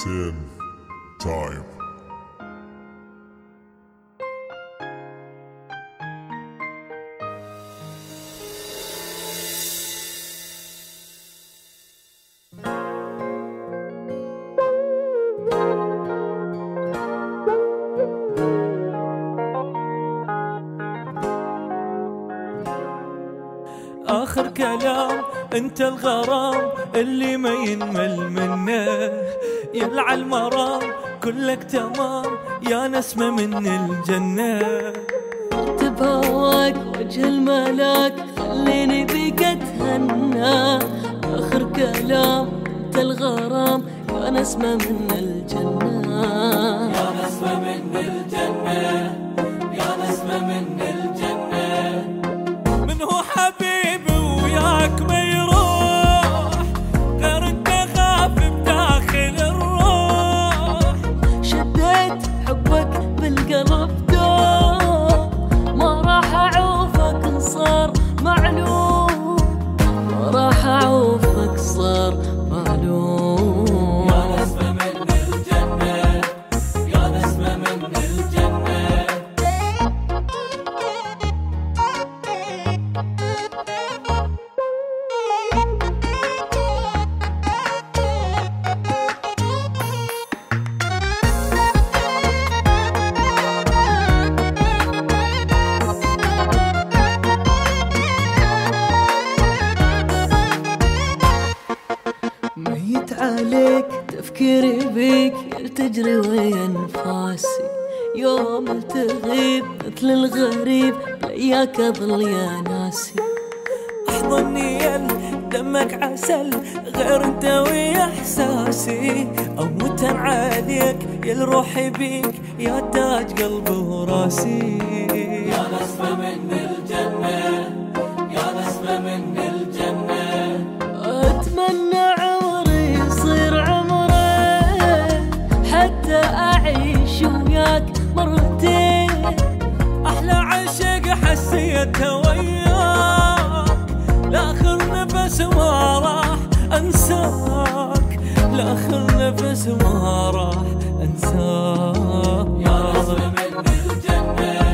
10 time. آخر كلام انت الغرام اللي ما ينمل منه، يلعى المرام كلك تمام يا نسمة من الجنة. تبهواك وجه الملاك خليني بيك اتهنى، آخر كلام انت الغرام يا نسمة من الجنة، يا نسمة من الجنة، يا نسمة من الجنة. من هو حبيبي وياك ما يروح غير انت غافي بداخل الروح. شديت حبك بالقلب دوب ما راح اعوفك ان صار معلوم، ما راح اعوفك صار معلوم. يا نسمة من الجنة، يا نسمة من الجنة. ميت عليك تفكيري بيك تجري ويا انفاسي، يوم تغيب مثل الغريب لياك اظل يا ناسي. احضني يل دمك عسل غير انت ويا احساسي، اموت عليك يل روحي بيك يا تاج قلبي وراسي. يا نسمة من الجنة، يا نسمة من الجنة. اتمنى عمري يصير عمرين حتى اعيش وياك مرتين، احلى عشق حسيته وياك لاخر نفس ما راح انساك، لاخر نفس ما راح انساك. يا نسمة من الجنة،